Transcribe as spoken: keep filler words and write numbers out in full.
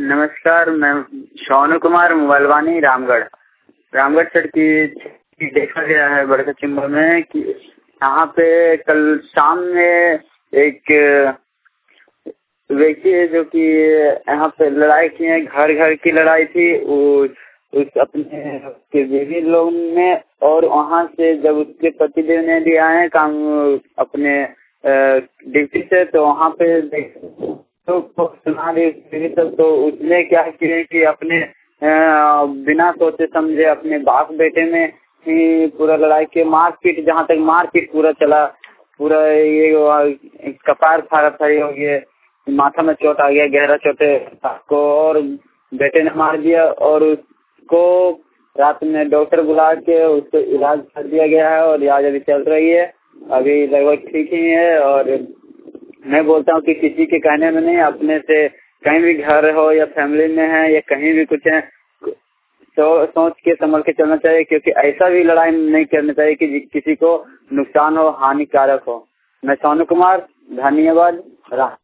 नमस्कार, मैं सोनू कुमार मोबाइलवानी रामगढ़ रामगढ़ सर की देखा गया है बड़का चिंबा में कि यहाँ पे कल शाम में एक व्यक्ति है जो कि यहाँ पे लड़ाई की है, घर घर की लड़ाई थी। उस, उस अपने के बीवी लोग ने और वहाँ से जब उसके पतिदेव ने भी आए काम अपने ड्यूटी से, तो वहाँ पे तो सुना रही तो, तो उसने क्या किया कि अपने आ, बिना सोचे समझे अपने बाप बेटे में ही पूरा लड़ाई के मारपीट, जहाँ तक मारपीट पूरा चला, पूरा ये कपार फाड़ा फाड़ी हो गया, माथा में चोट आ गया, गहरा चोट को, और बेटे ने मार दिया और उसको रात में डॉक्टर बुला के उसको इलाज कर दिया गया है और इलाज अभी चल रही है, अभी लगभग ठीक ही है। और मैं बोलता हूँ कि किसी के कहने में नहीं, अपने से कहीं भी घर हो या फैमिली में है या कहीं भी कुछ है, तो सोच के संभल के चलना चाहिए, क्योंकि ऐसा भी लड़ाई नहीं करना चाहिए कि किसी को नुकसान हो, हानिकारक हो। मैं सोनू कुमार, धन्यवाद।